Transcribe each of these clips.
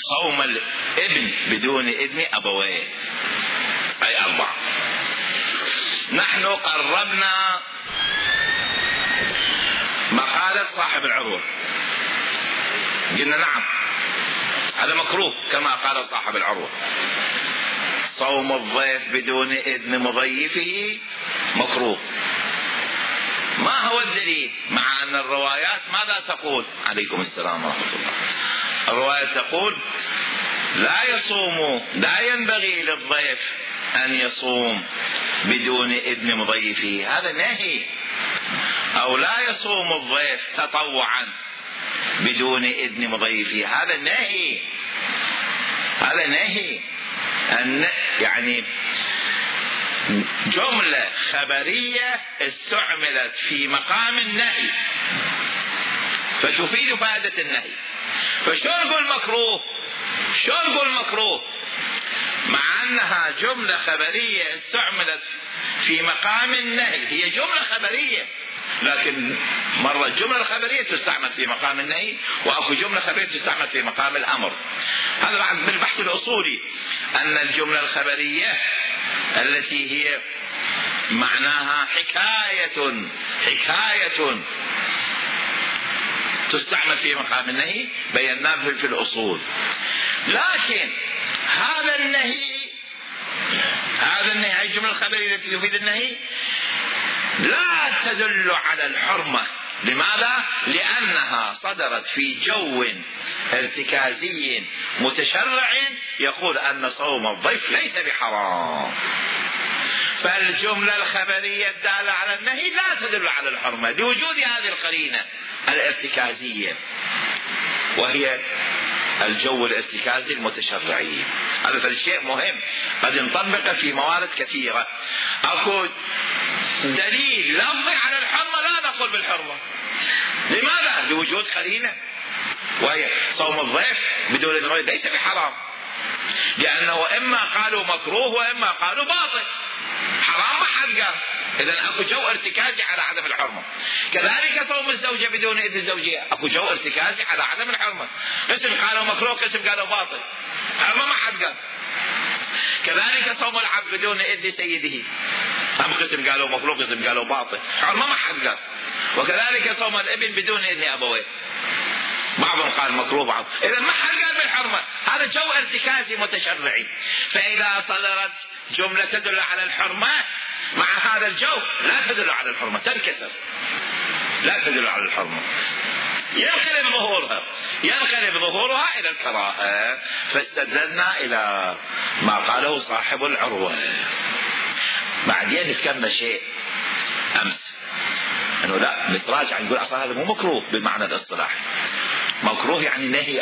صوم الابن بدون إذن أبويه، أي 4. نحن قربنا مقالة صاحب العروة، قلنا نعم هذا مكروه كما قال صاحب العروة. صوم الضيف بدون إذن مضيفه مكروه. ما هو الدليل؟ مع أن الروايات ماذا تقول؟ عليكم السلام ورحمة الله. الروايات تقول لا ينبغي للضيف أن يصوم بدون إذن مضيفه، هذا نهي. أو لا يصوم الضيف تطوعا بدون إذن مضيفه، هذا نهي. يعني جملة خبرية استعملت في مقام النهي فتفيد فائدة النهي. فشو نقول مكروه مع أنها جملة خبرية استعملت في مقام النهي؟ هي جملة خبرية، لكن مرة الجملة الخبرية تستعمل في مقام النهي، وأكو جملة خبرية تستعمل في مقام الأمر. هذا بعد بالبحث الأصولي، أن الجملة الخبرية التي هي معناها حكاية تستعمل في مقام النهي، بيناه في الأصول. لكن هذا النهي الجملة الخبرية التي تفيد النهي لا تدل على الحرمة. لماذا؟ لأنها صدرت في جو ارتكازي متشرع يقول أن صوم الضيف ليس بحرام. فالجملة الخبرية الدالة على النهي لا تدل على الحرمة لوجود هذه القرينة الارتكازية، وهي الجو الارتكازي المتشرعي. هذا فالشيء مهم قد نطبقه في موارد كثيرة. أقول دليل لفظي على الحرمة لا نقول بالحرمة. لماذا؟ لوجود قرينة، وهي صوم الضيف بدون إذن ليس بحرام، لأنه إما قالوا مكروه وإما قالوا باطل. حرام ما حد قال، إذن أكو جو ارتكازي على عدم الحرمة. كذلك صوم الزوجة بدون إذن زوجها أكو جو ارتكازي على عدم الحرمة. قسم قالوا مكروه، قسم قالوا باطل، حرمة ما حد قال. كذلك صوم العبد بدون إذن سيده، قسم قالوا مكروه قسم قالوا باطل، حرمة ما حد قال. وكذلك صوم الابن بدون إذن أبويه، بعضهم قال مكروه بعض، إذا ما حد قال بالحرمة. هذا جو ارتكازي متشرعي. فإذا صدرت جملة تدل على الحرمة مع هذا الجو لا تدل على الحرمة، تنكسر، لا تدل على الحرمة، ينقلب ظهورها إلى الكراهة. فاستدلنا إلى ما قاله صاحب العروة. بعدين ذكرنا شيء أمس أنه لا نتراجع نقول أصلا هذا مو مكروه بالمعنى الاصطلاحي. مكروه يعني نهي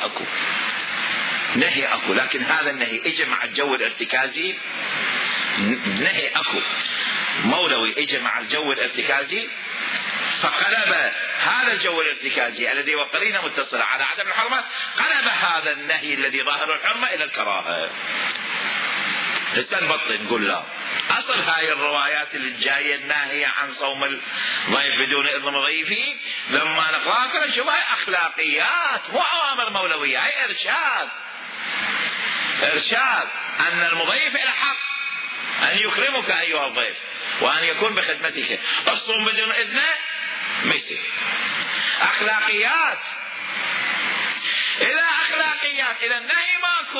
أكو، لكن هذا النهي اجى مع الجو الارتكازي. نهي أكو مولوي اجى مع الجو الارتكازي، فقلب هذا الجو الارتكازي الذي وقرينه متصلة على عدم الحرمة، قلب هذا النهي الذي ظاهر الحرمة إلى الكراهة. نستنبط نقول لا، أصل هاي الروايات اللي جاية الناهية عن صوم الضيف بدون إذن مضيفه لما نقرأها كنا نشوف هاي أخلاقيات مو أوامر مولوية، هاي إرشاد أن المضيف إلى حق أن يكرمك أيها الضيف وأن يكون بخدمتك. الصوم بدون إذنه مثل أخلاقيات. إذا أخلاقيات إذا النهي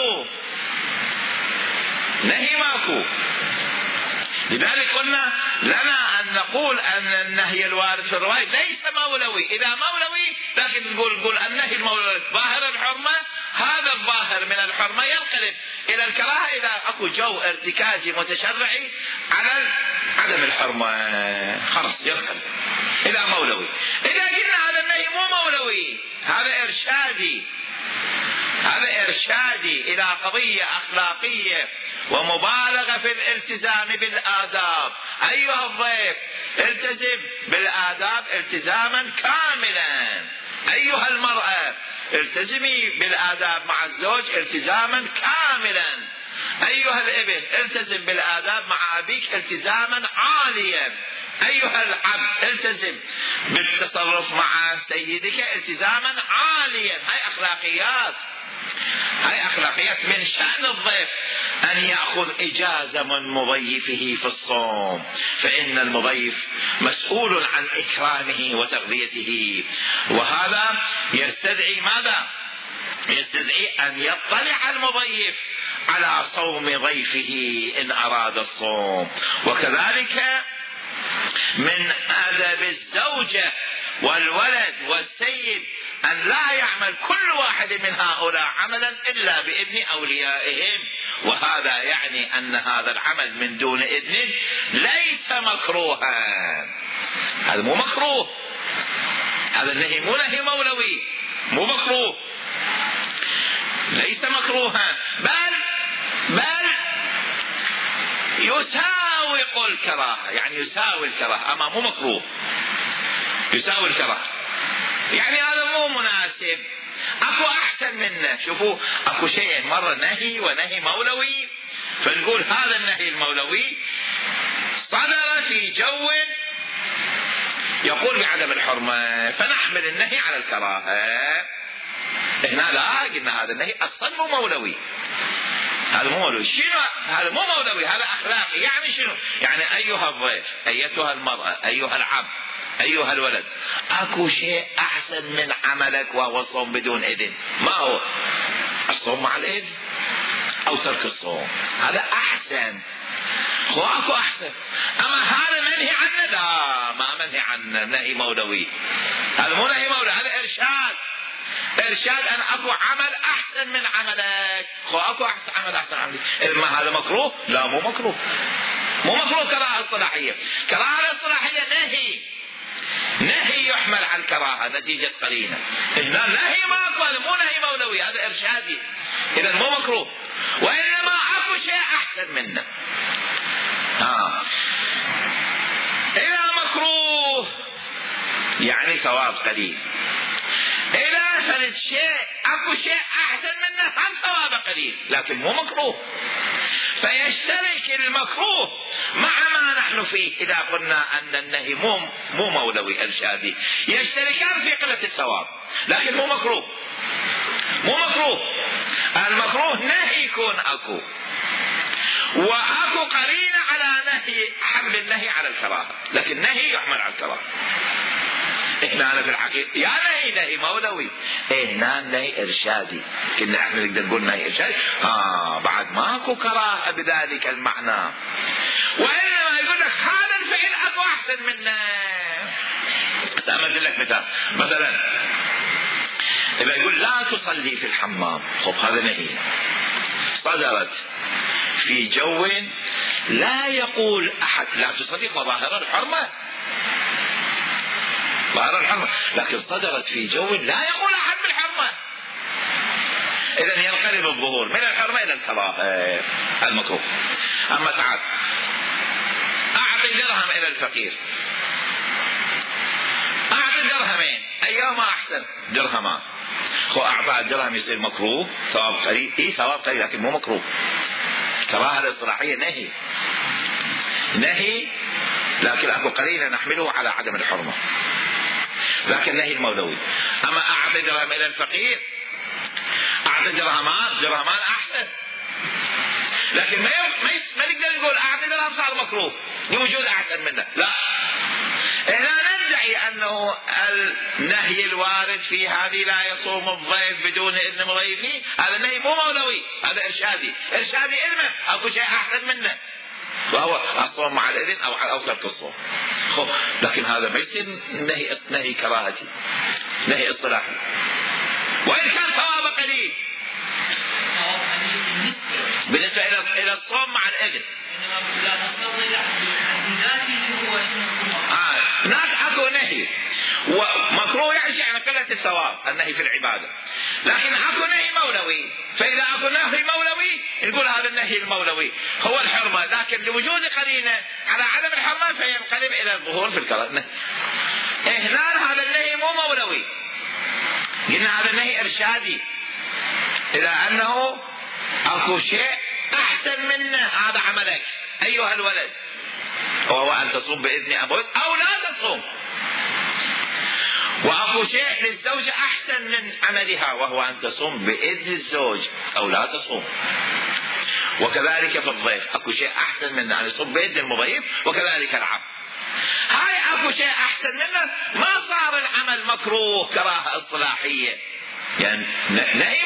ماكو. لذلك قلنا لنا أن نقول أن النهي الوارد في الرواية ليس مولوي. إذا مولوي لكن نقول النهي المولوي ظاهر الحرمة، هذا الظاهر من الحرمة ينقلب إلى الكراهة إذا أكو جو ارتكازي متشرعي على عدم الحرمة، خلاص ينقلب إلى مولوي. إذا قلنا هذا النهي مو مولوي، هذا إرشادي إلى قضية أخلاقية ومبالغة في الالتزام بالآداب. أيها الضيف التزم بالآداب التزاما كاملا. أيها المرأة التزمي بالآداب مع الزوج التزاما كاملا. أيها الابن التزم بالآداب مع أبيك التزاما عاليا. أيها العبد التزم بالتصرف مع سيدك التزاما عاليا. هاي بقيت من شأن الضيف أن يأخذ إجازة من مضيفه في الصوم، فإن المضيف مسؤول عن إكرامه وتغذيته، وهذا يستدعي ماذا؟ يستدعي أن يطلع المضيف على صوم ضيفه إن أراد الصوم. وكذلك من أدب الزوجة والولد والسيد أن لا يعمل كل واحد من هؤلاء عملا إلا بإذن أوليائهم، وهذا يعني أن هذا العمل من دون إذن ليس مكروها. هذا مو مكروه، هذا النهي مو نهي مولوي، مو مكروه، ليس مكروها، بل يساوق الكراهة، يعني يساوي الكراهة، أما مو مكروه، يساوي الكراهة، يعني هذا مو مناسب، اكو احسن منه. شوفوا اكو شيئين، مرة نهي ونهي مولوي، فنقول هذا النهي المولوي صدر في جو يقول بعدم الحرمة، فنحمل النهي على الكراهة. هنا لا، قلنا هذا النهي اصلا مو مولوي، هذا مو مولوي. شنو هذا؟ مو مولوي، هذا اخلاقي. يعني شنو؟ يعني ايها الضيف، ايتها المرأة، ايها العبد، ايها الولد، اكو شيء احسن من عملك وهو الصوم بدون اذن. ما هو؟ الصوم مع الاذن او ترك الصوم، هذا احسن. اكو احسن، اما هذا منهي عنه؟ لا، ما منهي عنه، نهي مولوي. هذا مو نهي مولوي، هذا ارشاد. ارشاد ان اكو عمل احسن من عملك، اكو احسن عمل احسن عملك. اما هذا مكروه؟ لا، مو مكروه، مو مكروه كراهه اصطلاحيه. كراهه اصطلاحيه نهي يحمل على الكراهه نتيجه قرينه. هنا نهي ما قال، مو نهي مولوي، هذا ارشادي، اذا مو مكروه، وانما اكو شيء احسن منه. اذا مكروه يعني ثواب قليل، إذا فرد شيء اكو شيء احسن منه هم ثواب قليل لكن مو مكروه، فيشترك المكروه مع ما نحن فيه. اذا قلنا ان النهي مو مولوي ارشادي، يشتركان في قلة الثواب، لكن مو مكروه. مو مكروه، المكروه نهي يكون اكو، واكو قرينة على نهي، حمل النهي على الكراهة، لكن نهي يحمل على الكراهة. هنا في الحقيقة يا نهي مولوي، هنا نهي ارشادي. كنا احنا نقدر نقول نهي ارشادي، بعد ماكو كراهة بذلك المعنى، وانما يقول لك هذا الفعل اكو احسن منه. أمثل لك مثال، مثلا إذا يقول لا تصلي في الحمام، خب هذا نهي صدرت في جو لا يقول احد لا تصلي، ظاهر الحرمة، ظاهر الحرمة، لكن صدرت في جو لا يقول احد بالحرمة، اذا ينقلب الظهور من الحرمة الى الكراهة المكروه. اما تعال اعطي درهم الى الفقير، اعطي درهمين، ايهما احسن؟ درهمان. اعطى الدرهم يصير مكروه، ثواب قليل، ثواب قليل لكن مو مكروه. كراهة الاصطلاحية نهي لكن اكو قليلا نحمله على عدم الحرمة، لكن نهي المولوي. اما اعطي درهم الى الفقير، اعطي درهمان احسن، لكن ما نقدر نقول اعطي درهم صار مكروه لوجود احسن منه، لا. هنا ندعي انه النهي الوارد في هذه لا يصوم الضيف بدون اذن مضيفه، هذا النهي مو مولوي، هذا ارشادي علمه، اكو شيء احسن منه وهو الصوم مع الاذن او ترك الصوم. لكن هذا ما يصير نهي كراهتي، نهي اصطلاحي، وان كان ثوابه قليل بالنسبه الى الصوم مع الاذن. هناك اكو نهي ومكروه يعيش يعني قلة الثواب، النهي في العبادة، لكن اكو نهي مولوي، فاذا اكو نهي مولوي نقول هذا النهي المولوي هو الحرمة، لكن لوجود قرينة على عدم الحرمة فينقلب الى الظهور في الكراهة. هنا هذا النهي مو مولوي، قلنا هذا النهي ارشادي، اذا انه اكو شيء احسن منه، هذا عملك ايها الولد، وهو ان تصوم باذن ابوك او لا تصوم. وأكو شيء للزوجة أحسن من عملها، وهو أن تصوم بإذن الزوج أو لا تصوم. وكذلك في الضيف أكو شيء أحسن من أن يصوم بإذن المضيف، وكذلك العبد. هاي أكو شيء أحسن منه، ما صار العمل مكروه كراهة اصطلاحية، يعني نهي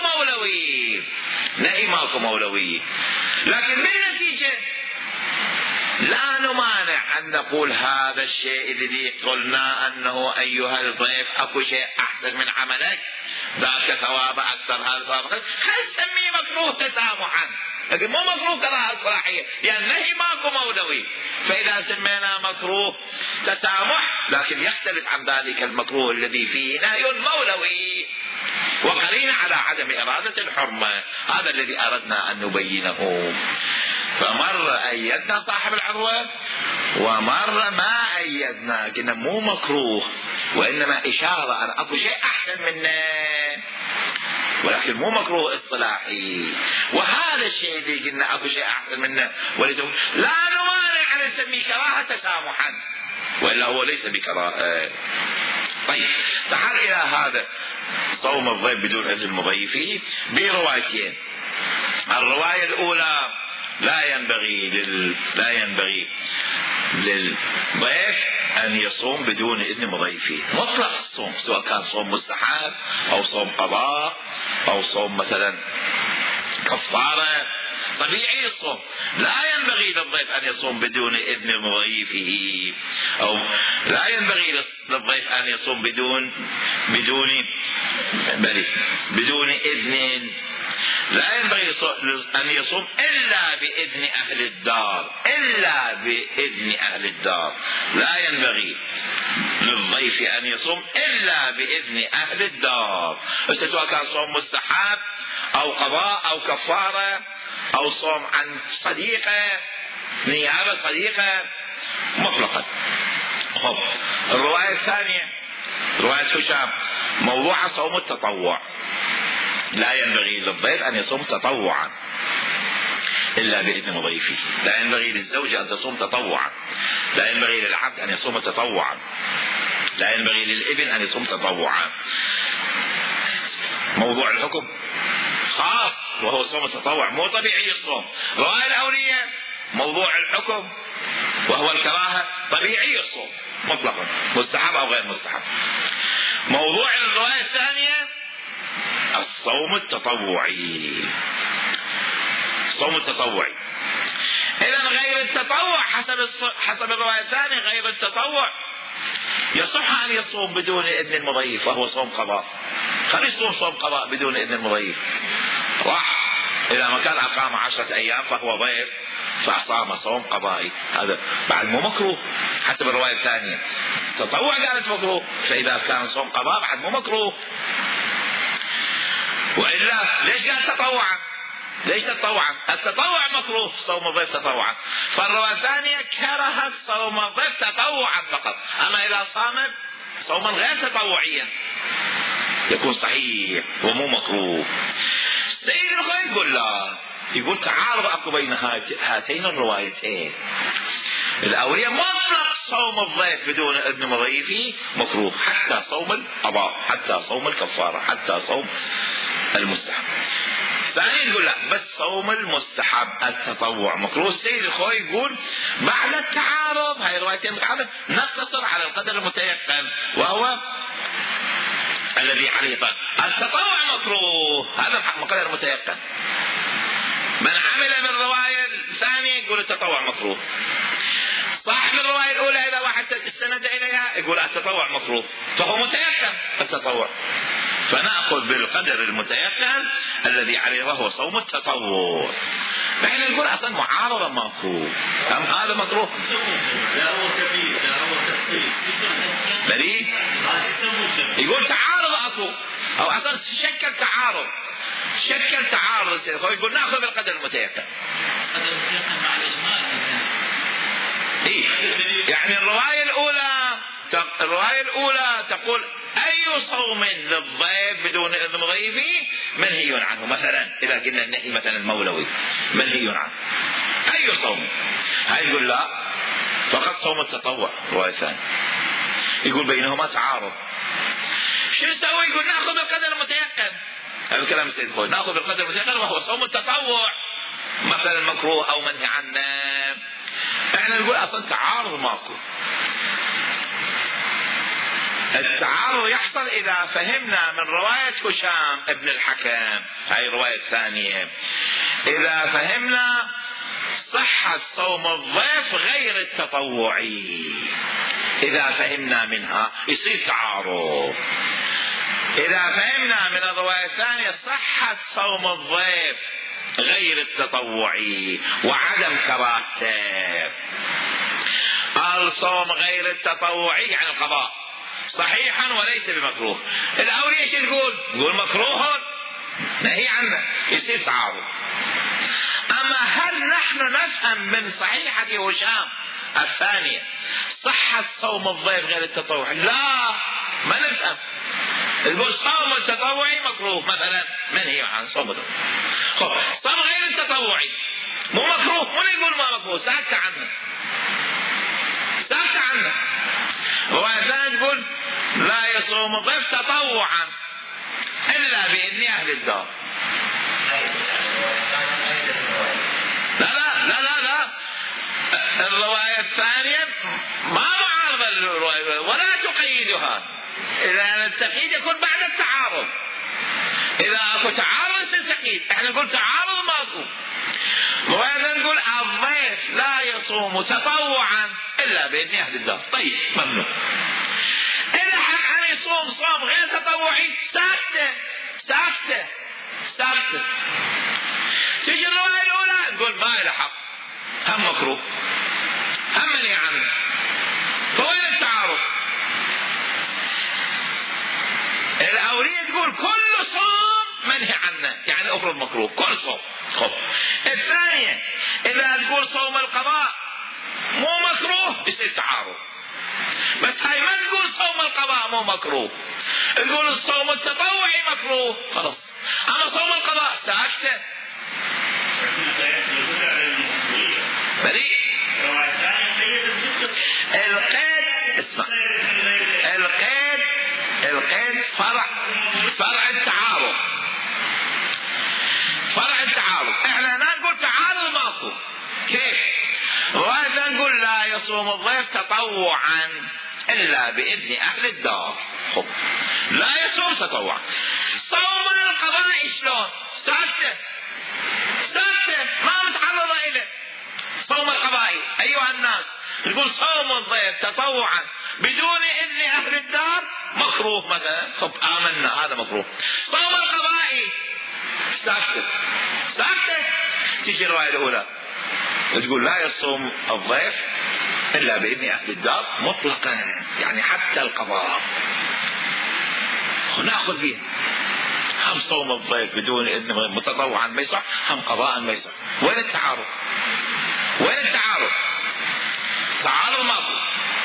ماكو مولوية، لكن بالنتيجة لا نمانع أن نقول هذا الشيء الذي قلنا أنه أيها الضيف أكو شيء أحسن من عملك، ذاك ثواب أكثر، هذا ثواب أكثر، خل نسميه مكروه تسامحا، لكن مو مكروه كراهة اصطلاحية، يعني نهي ماكو مولوي. فإذا سمينا مكروه تسامح، لكن يختلف عن ذلك المكروه الذي فيه نهي مولوي وقرينة على عدم إرادة الحرمة. هذا الذي أردنا أن نبينه. فمرة أيدنا صاحب العروة ومرة ما أيدنا، كنا مو مكروه وإنما إشارة أن أكو شيء أحسن منه، ولكن مو مكروه اصطلاحي. وهذا الشيء اللي قلنا أكو شيء أحسن منه لا نمانع أن نسميه كراهة تسامحا، وإلا هو ليس بكراهة. طيب تعال إلى هذا صوم الضيف بدون إذن المضيفين بروايتين. الرواية الأولى لا ينبغي للضيف أن يصوم بدون إذن مضيفه، مطلق الصوم، سواء كان صوم مستحب أو صوم قضاء أو صوم مثلا كفارة، طبيعي الصوم. لا ينبغي للضيف أن يصوم بدون إذن مضيفه، أو لا ينبغي للضيف أن يصوم بدون إذن. لا ينبغي أن يصوم إلا بإذن أهل الدار، لا ينبغي للضيف أن يصوم إلا بإذن أهل الدار، سواء كان صوم مستحب أو قضاء أو كفارة أو صوم عن صديقة، نيابة صديقة، مطلقا. الرواية الثانية رواية هشام موضوع صوم التطوع. لا ينبغي للضيف أن يصوم تطوعا إلا بإذن مضيفه، لا ينبغي للزوجة أن تصوم تطوعا، لا ينبغي للعبد أن يصوم تطوعا، لا ينبغي للابن أن يصوم تطوعا. موضوع الحكم خاص وهو صوم التطوع، مو طبيعي الصوم. الرواية الأولية موضوع الحكم وهو الكراهة، طبيعي الصوم مطلقا، مستحب أو غير مستحب. موضوع الرواية الثانية الصوم التطوعي، إذا غير التطوع حسب الرواية الثانية، غير التطوع يصح أن يصوم بدون إذن المضيف وهو صوم قضاء. خلي يصوم صوم قضاء بدون إذن المضيف، راح إذا ما كان أقام 10 أيام فهو ضيف فأصام صوم قضائي، هذا بعد مو مكروه حسب الرواية الثانية. تطوع قالت مكروه، فإذا كان صوم قضاء بعد مو مكروه. وإلا ليش قال تطوعا؟ ليش تطوعا؟ التطوع مكروه، صوم الضيف تطوعا. فالرواية الثانية كرهت صوم الضيف تطوعا فقط، أما إذا صام صوما غير تطوعيا يكون صحيح ومو مكروه. السيد الخوي يقول لا، يقول تعارض أكو بين هاتين الروايتين. الأولية مطلق صوم الضيف بدون إذن مضيفه مكروه، حتى صوم القضاء، حتى صوم الكفارة، حتى صوم المستحب. ثاني يقول لا، بس صوم المستحب التطوع مكروه. السيد الخوي يقول بعد التعارض، هاي الروايتين متعارض، نقتصر على القدر المتيقن وهو الذي عليه طال. التطوع مكروه، هذا القدر المتيقن. من عمل بالرواية الثانية يقول التطوع مكروه. صاحب الرواية الأولى إذا واحد استند إليها يقول التطوع مكروه، فهو متيقن التطوع، فنأخذ بالقدر المتيقن الذي عليه وهو صوم التطوع. نحن نقول أصلا معارضة مكروه، أم هذا مكروه؟ لا هو كبير، لا هو تخصيص. بريء يقول تعارض أكو، أو أصلا شكل تعارض، يقول نأخذ بالقدر المتيقن. القدر المتيقن مع الإجماع. يعني الرواية الأولى تقول أي صوم للضيف بدون إذن مضيفه منهي عنه، مثلا إذا قلنا النهي مثلا المولوي منهي عنه، أي صوم. هاي يقول لا، فقط صوم التطوع. رواية ثانية يقول بينهما تعارض، شو نسوي؟ يقول نأخذ بالقدر المتيقن. هذا كلام السيد الخوئي، نأخذ بالقدر المتيقن وهو صوم التطوع مثلا مكروه أو منهي عنه. احنا نقول أصلا تعارض ماكو. التعارض يحصل إذا فهمنا من رواية هشام ابن الحكم، هاي الرواية الثانية، إذا فهمنا صحة صوم الضيف غير التطوعي، إذا فهمنا منها يصير تعارض. إذا فهمنا من الرواية الثانية صحة صوم الضيف غير التطوعي وعدم كراهته، الصوم غير التطوعي يعني القضاء صحيحا وليس بمكروه. الأولي ايش تقول؟ يقول مكروه نهي عنه، يصير تعارض. أما هل نحن نفهم من صحيحة هشام الثانية صحة صوم الضيف غير التطوعي؟ لا، ما نفهم. يقول صوم التطوعي مكروه مثلا، منهي عن صوم التطوعي. صوم غير التطوعي مو مكروه، من يقول ما مكروه؟ سألت عنه. رواية ثانية تقول لا يصوم الضيف تطوعا إلا بإذن أهل الدار. لا الرواية الثانية ما معارضة للرواية ولا تقيدها. إذا التقييد يكون بعد التعارض. إذا أكو تعارض سنتقيد. احنا نقول تعارض ماكو. رواية نقول الضيف لا يصوم تطوعا إلا بإذن أهل الدار. طيب ممنوع. إذا حق عن يصوم صوم غير تطوعي ساكتة. تجي الرواية الأولى نقول ما له حق، هم مكروه، هم منهي عنه. فوين التعارض؟ الأولية تقول كل صوم منهي عنه يعني أخرى مكروه كل صوم. الثانية إذا تقول صوم القضاء مو مكروه يصير تعارض. بس هاي ما تقول صوم القضاء مو مكروه، تقول الصوم التطوعي مكروه خلاص. أما صوم القضاء ساكتة بريء. القيد اسمع، القيد فرع التعارض. احنا نقول تعارض ماكو. كيف؟ وهذا نقول لا يصوم الضيف تطوعا إلا بإذن أهل الدار. لا يصوم تطوعا. صوم القضاء شلون؟ ساكتة ما متعرضة إليه. صوم القضاء أيها الناس نقول صوم الضيف تطوعا بدون إذن أهل الدار مكروه مثلا. آمنا هذا مكروه. صوم القضاء ساكتة. تيجي الرواية الأولى تقول لا يصوم الضيف إلا بإذن أهل الدار مطلقا، يعني حتى القضاء نأخذ به. هم صوم الضيف بدون إذن متطوعا ما يصح، هم قضاء ما يصح. وين التعارض؟ تعارض ماكو.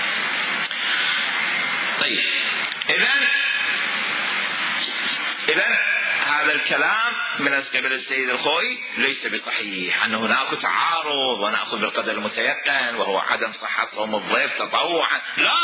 طيب إذن هذا الكلام من قبل السيد الخوئي ليس بصحيح، أن هناك تعارض ونأخذ بالقدر المتيقن وهو عدم صحة صوم الضيف تطوعا.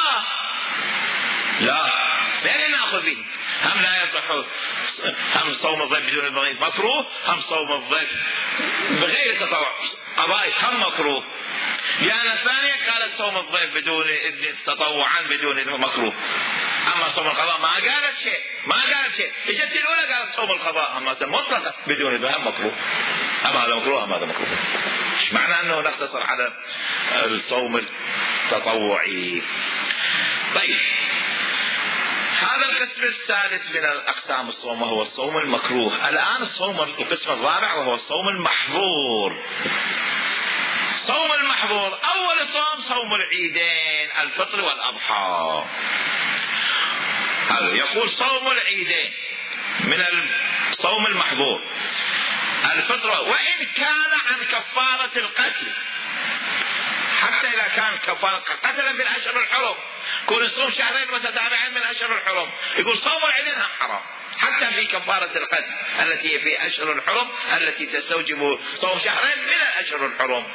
لا فين نأخذ به؟ هم لا يصح، هم صوم الضيف بدون الضيف مكروه، هم صوم الضيف بغير تطوع قضائي هم مكروه. لأن الثانية قالت صوم الضيف بدون إذن تطوعا بدون إذن مكروه. أما صوم القضاء ما قالت شيء. اجت الأولى قالت صوم القضاء أما مطلقا بدون إذن هم مكروه. أما هذا مكروه أما هذا مكروه. إيش معنى أنه نقتصر على الصوم التطوعي؟ طيب هذا القسم الثالث من الأقسام الصوم وهو الصوم المكروه. الآن القسم الرابع وهو الصوم المحظور. صوم المحظور أول صوم العيدين الفطر والأضحى. هذا يقول صوم العيدين من الصوم المحظور الفطر، وإن كان عن كفارة القتل، حتى إذا كان كفارة قتلا في الأشهر الحرم، كون الصوم شهرين متتابعين من الأشهر الحرم، يقول صوم العيدين حرام حتى في كفارة القتل التي في أشهر الحرم التي تستوجب صوم شهرين من الأشهر الحرم.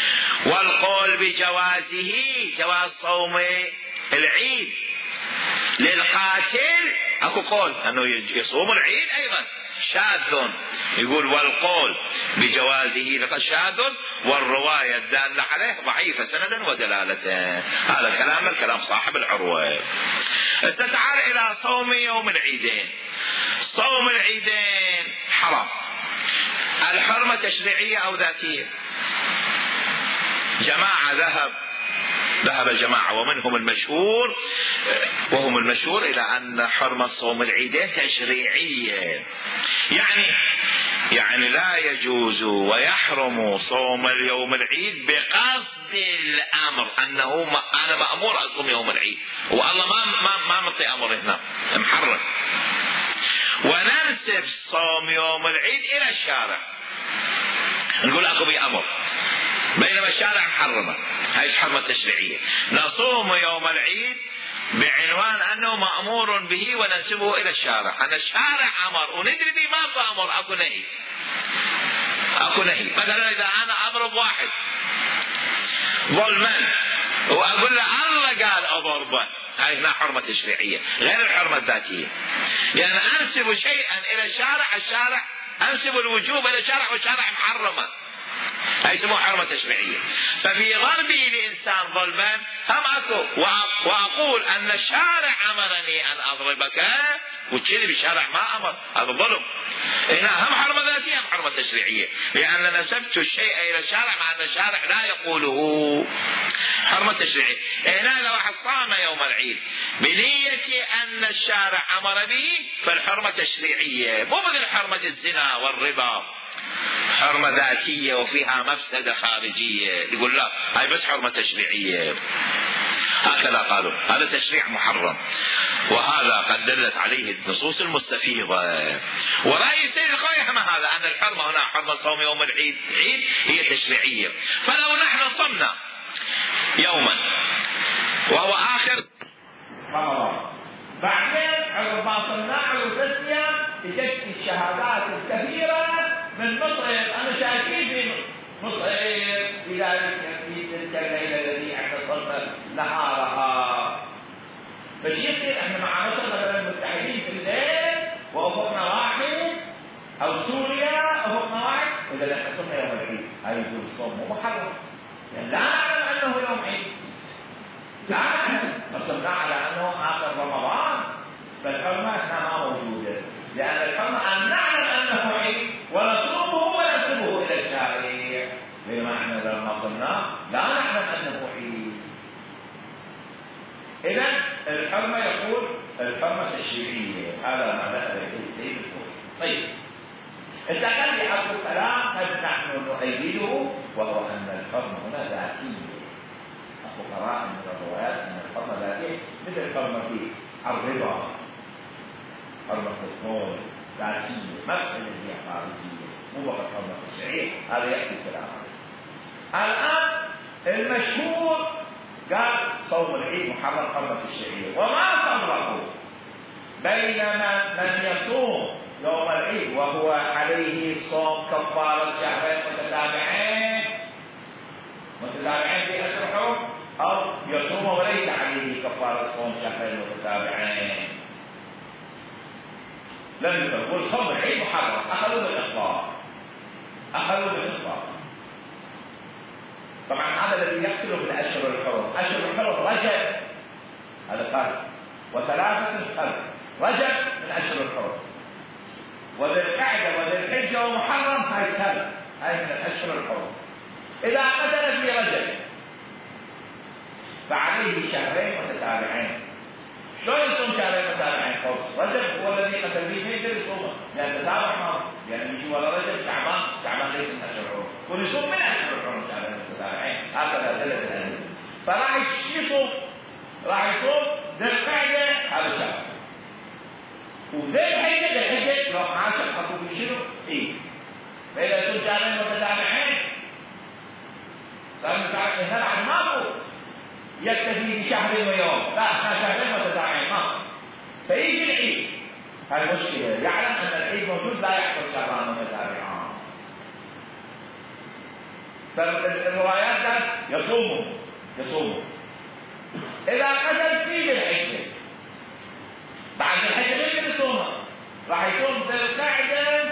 والقول بجوازه جواز صوم العيد للقاتل اكو قول انه يصوم العيد ايضا شاذ، يقول والقول بجوازه لقد شاذ والرواية الدالة عليه ضعيفة سندا ودلالة. هذا كلام صاحب العروة. تعال الى صوم يوم العيدين. صوم العيدين حرام، الحرمة تشريعية او ذاتية؟ جماعة ذهب جماعة ومنهم المشهور وهم المشهور إلى أن حرمة صوم العيدين تشريعية، يعني لا يجوز ويحرم صوم اليوم العيد بقصد الأمر أنه أنا مأمور أصوم يوم العيد، والله ما مطي أمر هنا محرم، وننسب صوم يوم العيد إلى الشارع، نقول أكو بأمر بينما الشارع محرمة. هاي حرمة تشريعية. نصوم يوم العيد بعنوان أنه مأمور به وننسبه إلى الشارع، أن الشارع أمر وندري به ما أمر، أكو نهي. مثلا إذا أنا أضرب واحد ظلما وأقول له الله قال أضربه، هاي هنا حرمة تشريعية غير الحرمة الذاتية، لأن أنسب شيئا إلى الشارع أنسب الوجوب إلى الشارع والشارع محرمة، هاي يسموها حرمة تشريعية. ففي ضربي لإنسان ظلما هم أكو وأقول أن الشارع أمرني أن أضربك وتشيري بالشارع ما أمر، هذا ظلم. هنا هم حرمة ذاتية هم حرمة تشريعية، لأن نسبت الشيء إلى الشارع مع أن الشارع لا يقوله. حرمة تشريعية. هنا لو واحد صام يوم العيد بنية أن الشارع أمر به فالحرمة تشريعية، مو مثل حرمة الزنا والربا حرمة ذاتية وفيها مفسدة خارجية، يقول لا هاي بس حرمة تشريعية. هكذا قالوا، هذا تشريع محرم، وهذا قد دلت عليه النصوص المستفيضة. ورأي سيد الخوي هم هذا، أن الحرمة هنا حرمة صوم يوم العيد هي تشريعية. فلو نحن صمنا يوما وهو آخر رمضان، بعدين عقب ما صمنا عقب 6 أيام تجد الشهادات الكثيرة من مصر، أنا شايفين في مصر في ذلك في تلك الليلة التي اعتصمنا نهارها. فشيء احنا مع مصر مثلا متحدين في الليل وأفقنا واحد، أو سوريا أفقنا واحد، إذا اعتصمنا يوم العيد هاي يقول الصوم مو محرم، يعني لا نعلم أنه يوم عيد، لا نعلم، نصمنا على أنه آخر رمضان، فالحرمة هنا ما موجودة، لأن الحرمة أن نعلم أنه عيد ونصومه وننسبه إلى الشارع، بينما احنا لما صمنا لا نعلم أنه عيد. إذن الحرمة يقول الحرمة تشريعية، هذا ما ذهب إليه السيد الخوي. طيب التقل بحق الكلام قد نحن نؤيده، وهو أن الحرمة هنا ذاتية. الفقراء من الروايات أن الحرمة ذاتية مثل الحرمة في الربا، حرمة الصوم ذاتية، مفسدة هي خارجية، مو فقط حرمة تشريعية. هذا يأتي الكلام عليه. الآن المشهور قال صوم العيد محرم حرمة تشريعية، وما فرقوا بين من يصوم يوم العيد وهو عليه صوم كفارة شهرين متتابعين في أشهر حرم، أو يصوم وليس عليه كفارة صوم شهرين متتابعين. لم يقول صوم العيد محرم، أخذوا بالإخبار. طبعا هذا الذي يقتله في الأشهر الحرم. أشهر الحرم رجب، هذا قال، و3 شهر رجب من أشهر الحرم، وذي القعدة وذي الحجة ومحرم هاي سنة، هاي من الأشهر الحرم. إذا قتل في رجب فعليه شهرين متتابعين. شلون يصوم شهرين متتابعين؟ رجب هو الذي قتل فيه، ما يقدر يصومه لأن تتابع معه، يعني يجي ولا رجب شعبان ليس من أشهر الحرم، ويصوم من أشهر الحرم شهرين متتابعين، هكذا دلت الأدلة. فراح يصوم ذي القعدة هذا شهر، وذي الحجة لو عاشر حطوا بشنو؟ إيه؟ فإذا يصوم شهرين متتابعين لأن هنا بعد ماكو يكتفي بشهر ويوم، لا احنا شهرين متتابعين ماكو، فيجي العيد. هاي مشكلة، يعلم أن العيد موجود لا يحصل شهران متتابعان. فالروايات قال يصوموا. إذا قتل في الحجة راح يصوم ذي القعدة.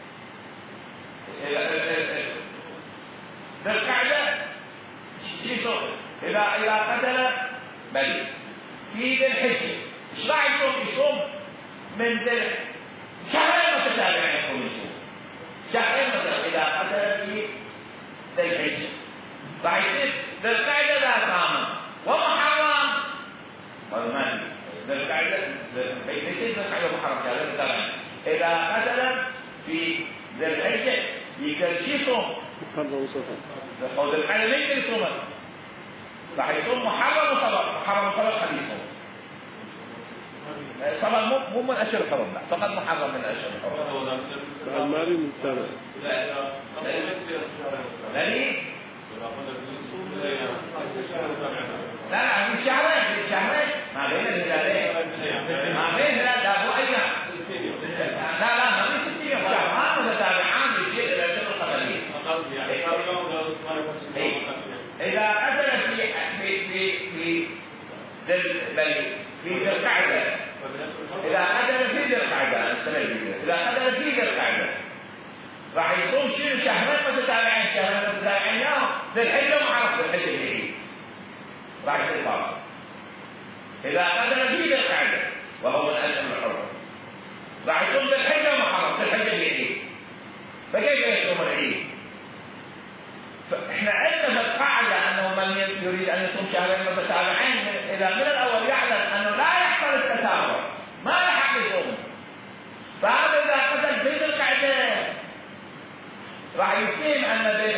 ذي القعدة شو يصوم؟ إذا قتل بلي في ذي الحجة، إيش راح يصوم؟ يصوم من ذي شهرين متتابعين، يقول يصوم شهرين متتابعين إذا قتل في ذي الحجة، راح يصير ذي القعدة لا ثامن ومحرم. والمال ذي القعدة يصير ذي القعدة محرم شهرين متتابعين. إذا قتل في ذي الحجة يقدر يصوم ذي القعدة ما يقدر يصوم، راح يصوم محرم وصبر. محرم وصبر قد يصوم صبر مو من أشهر الحرم، لا فقط محرم من أشهر الحرم. المالي من سنة لا من شهرين ما بين الهلالين، ما بين الهلال أبو أيام. لا ما بين 60 يوم، شهران متتابعان للشيء الأشهر القبلية. إذا قتل في ذي القعدة، إذا قتل في ذي القعدة إذا قتل في ذي القعدة راح يصوم شهرين متتابعين يوم ذي الحجة ومعرف ذي الحجة الجديد راح يصير فاصل. إذا قتل في ذي القعدة وهو من أشهر الحرم راح يصوم ذي الحجة ومعرف ذي الحجة الجديد، فكيف يصوم العيد؟ فإحنا عندنا في القاعدة أنه من يريد أن يصوم شهرين متتابعين إذا من الأول يعلم أنه لا يحصل التتابع ما لحق يصوم، فهذا إذا قتل في ذي القعدة راح يفهم أن ذي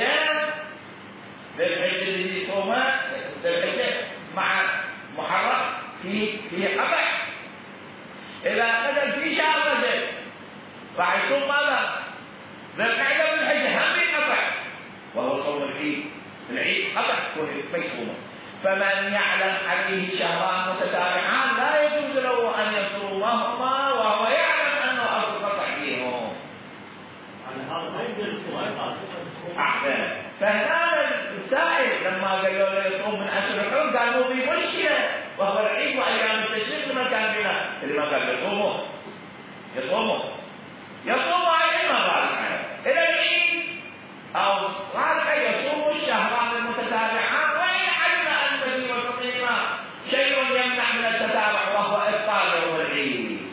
الحجة اللي يصومه ذي الحجة مع محرم في قطع. إذا قتل في شهر رجب راح يصوم ماذا؟ ذي القعدة والحجة هم ينقطع وهو صوم العيد قطع ما يصومه. فمن يعلم عليه شهران متتابعان لا يجوز له أن يصومهما وهو يعلم أنه أصل قطع فيهم. أحسن. فهذا السائل لما قالوا له يصوم من أشهر الحرم قالوا به مشكلة وهو العيد وأيام التشريق ما كان بنا، اللي ما قال يصوموا على ما قال إلى العيد أو صار يصوم الشهران المتتابعان، وإن علم أن الذي والفقير شيء يمنع من التتابع وهو إفطار يوم العيد.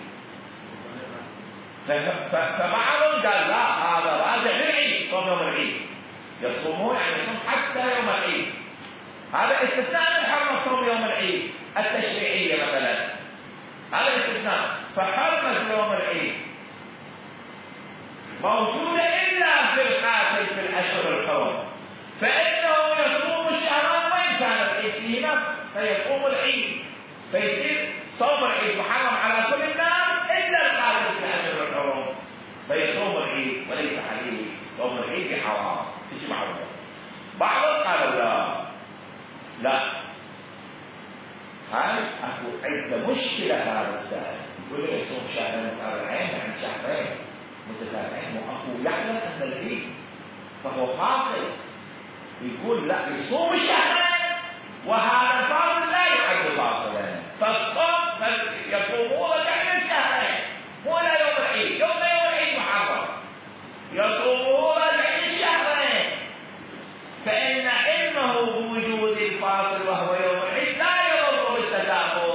فبعضهم قال لا هذا راجع للعيد، صوم يوم العيد يصومون يعني يصوم حتى يوم العيد. هذا استثناء من حرمة صوم يوم العيد التشريعية مثلا، هذا استثناء. فحرمة يوم العيد موجودة إلا في القاتل في الأشهر الحرم، فإنه يصوم الشهران وإن كان العيد فيهما فيصوم العيد، فيصير صوم العيد محرم على كل الناس إلا القاتل في الأشهر الحرم فيصوم العيد وليس عليه صوم العيد بحرام. ايش معروف؟ بعضهم قالوا لا هذا أكو عدة مشكلة. هذا السائل يقول لي يصوم شهرين متتابعين عن شهرين متتابعين وأخو يعلم أن العيد فهو فاصل، يقول لا يصوم الشهرين وهذا الفاصل لا يعد فاصلا، فالصوم يصومون يعني الشهرين مو لا يوم العيد. يوم العيد محرم يصومون يعني الشهرين، فإن علمه بوجود الفاصل وهو يوم العيد لا يضر بالتتابع.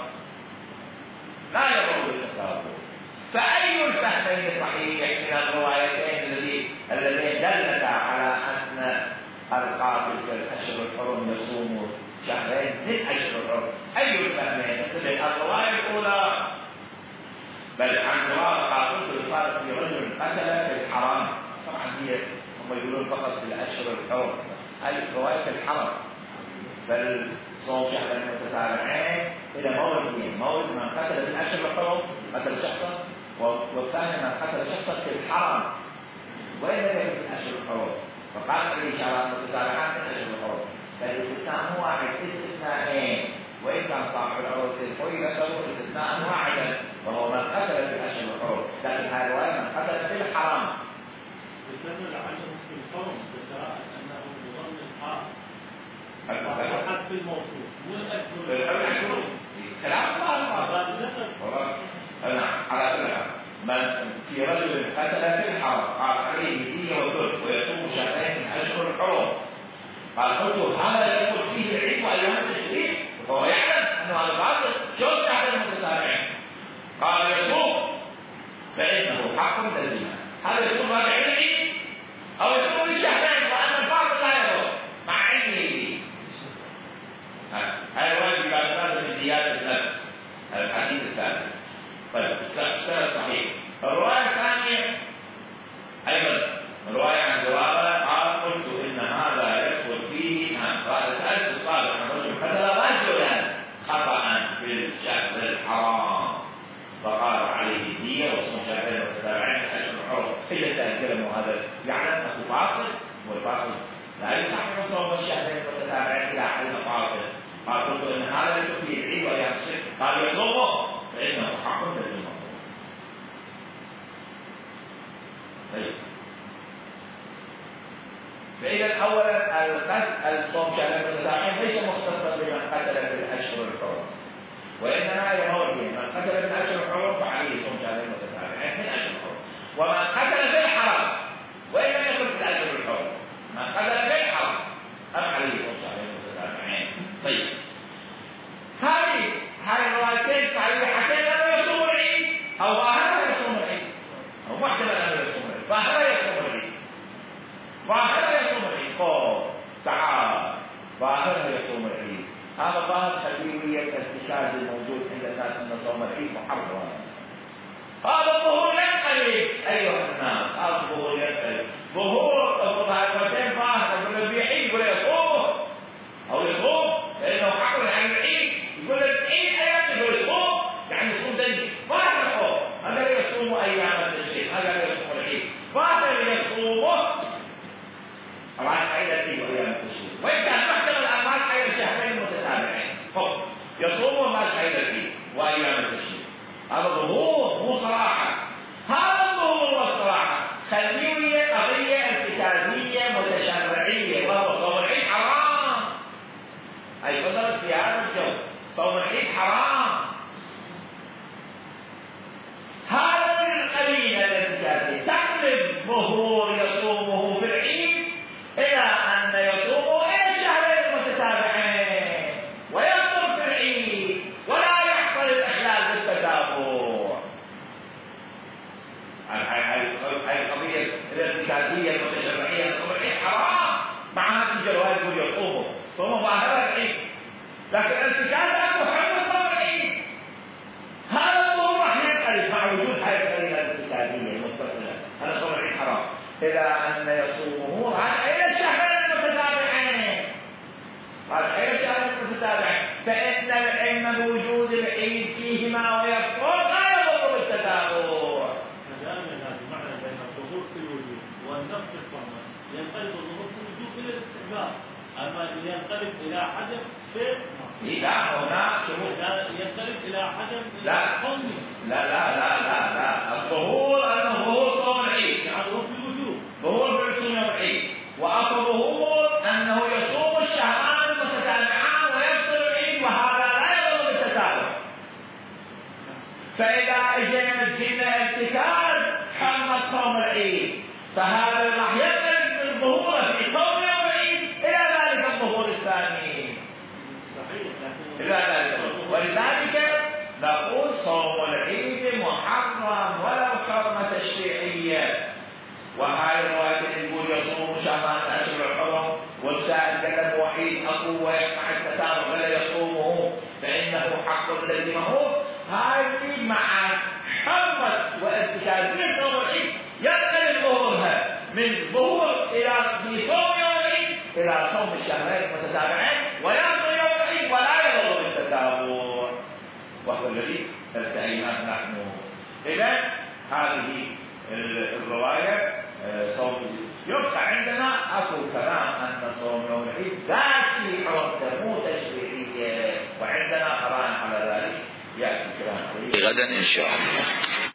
فأي الفهمين صحيح من الروايتين الذين دلتا على أن القاتل في الأشهر الحرم يصوم شهرين من أشهر الحرم؟ أي الفهمين؟ الرواية الأولى بل عن سؤال قاتل صارت في رجل قتل في الحرام، طبعا هي هم يقولون فقط في الأشهر الحرم، هذه الرواية في الحرم، بل صوم شهرين متتابعين إلى موردين، مورد من قتل في الأشهر الحرم قتل شخصا، والثاني من قتل شخصا في الحرم وإن لم يكن في الأشهر الحرم، فقال عليه شهران متتابعات في الأشهر الحرم. فالاستثناء هو واحد، استثناءين، وإن كان صاحب العروس الحوي ذكروا استثناء واحدا وهو من قتل في الأشهر الحرم، لكن هذا الرواية من قتل في الحرم. يستدل عنه في الحرم بدلالة أنه يظن الحرم حسب الموصول مو الأشهر. كلام الله. نعم على كل حال. قال قلت هذا يدخل فيه العيد وايام التشريق وهو يعلم انه هذا باطل، شو الشهرين المتتابعين؟ قال يصوم فانه حق للزنا، هذا يصوم راجع العيد او يصوم الشهرين وان الباطل لا يضر مع علمه. هذا الواجب بعد من زياده النفس الحديث الثالث. طيب السند صحيح. الروايه الثانيه ايضا روايه عن زراره قال قلت ان هذا يدخل فيه قال سالت الصالح عن رجل قتل رجلا خطا في الشهر الحرام فقال عليه الدية وصوم شهرين متتابعين من اشهر الحرم. اذا سال كلمه هذا يعلم انه فاصل والفاصل لا يصح صوم الشهرين متتابعين الى حد فاصل. قال قلت ان هذا يدخل فيه العيد وايام الشرك، قال يصومه فانه حق للزنا. طيب فإذا أولا الصوم شهرين متتابعين ليس مختصا بمن قتل في الأشهر الحرم، وإنما يمر به من قتل في الأشهر الحرم فعليه صوم شهرين متتابعين من الأشهر الحرم، ومن قتل في الحرم وإن لم يكن في الأشهر الحرم من قتل في الحرم أم عليه صوم شهرين متتابعين. طيب هذه الروايتين صحيحتين أنه يصوم العيد أو ظاهرا يصوم العيد أو محتمل أنه يصوم العيد، ظاهرا يصوم العيد ظاهرا يصوم العيد. تعال ظاهرا يصوم العيد، هذا ظاهر خليوية الاتخاذ الموجود عند الناس أن صوم العيد محرم. هذا الظهور ينقلب أيها الناس، هذا الظهور ينقلب ظهور الظاهرتين ظاهر يقول لك بعيد يقول يصوم أو يصوم لأنه حق عن العيد، يقول لك عيد أيام يقول يصوم يعني يصوم دني ظاهر يصوم، هذا لا يصوم أيام التشريق، هذا لا يصوم العيد، ظاهر يصومه طبعا حيلة فيه وأيام التشريق، وإن كان محتمل أن ما حيل شهرين متتابعين يصومه ما حيل فيه وأيام التشريق. هذا ظهور مو صراحة، هذا الظهور والصراحة خليوية قضية ارتكازية متشرعية وهو صوم العيد حرام. أي فضلت في هذا الجو صوم العيد حرام. هذه القرينة الارتكازية تقلب ظهور يصومه في العيد إلى أن يصوموا إلى الشهرين المتتابعين ويفطر في العيد ولا يحصل الإخلال بالتتابع. هذه القضية الارتكازية المتشرعية صوم العيد حرام، مع هذه الجواب يقول يصوموا صوموا ظاهرة العيد، لكن الارتكاز أنه حرم صوم العيد. هذا الظهور راح ينقلب مع وجود هذه القضية الارتكازية المتصلة، هذا صوم العيد حرام إلى أن يصومه إلى الشهرين المتتابعين. إلى الشهرين المتتابعين فإن العلم بوجود العيد فيهما ويفطر لا يضر بالتتابع. معنى بين الظهور في الوجود والنفس في الصمت ينقلب الظهور في الوجود إلى الاستحباب، أما ينقلب إلى حدث شيء لا هناك شروط ينقلب إلى حدث لا قومي. لا الظهور أنه ظهور صوم العيد يعني ظهور في الوجود، ظهور في صوم العيد، وأصل ظهور أنه يصوم الشهران المتتابعان ويفطر العيد وهذا لا يضر بالتتابع. فإذا أجينا الزنا ارتكاز حرمت صوم العيد، فهذا راح ينقلب من ظهوره في صوم يوم العيد إلى ذلك الظهور الثاني. إلى ذلك ولذلك نقول صوم العيد محرم ولو حرمة تشريعية. وهاي الرواية اللي يقول يصوم شهران الأشهر الحرم والسائل كلام وحيد أقوى ويقطع التتابع ولا يصومه فإنه حق لزمه، هذه مع حرمة وارتكازية صوم العيد ينقلب ظهورها من ظهور إلى في صوم يوم العيد إلى صوم الشهرين المتتابعين ويفطر يوم العيد ولا يضر بالتتابع، وهو الذي ارتأيناه نحن. إذن هذه الرواية صوم. يبقى عندنا أكو كلام أن صوم يوم العيد ذاتي حرمته مو تشريعية، وعندنا قرائن على ذلك يأتي كلام غدا إن شاء الله.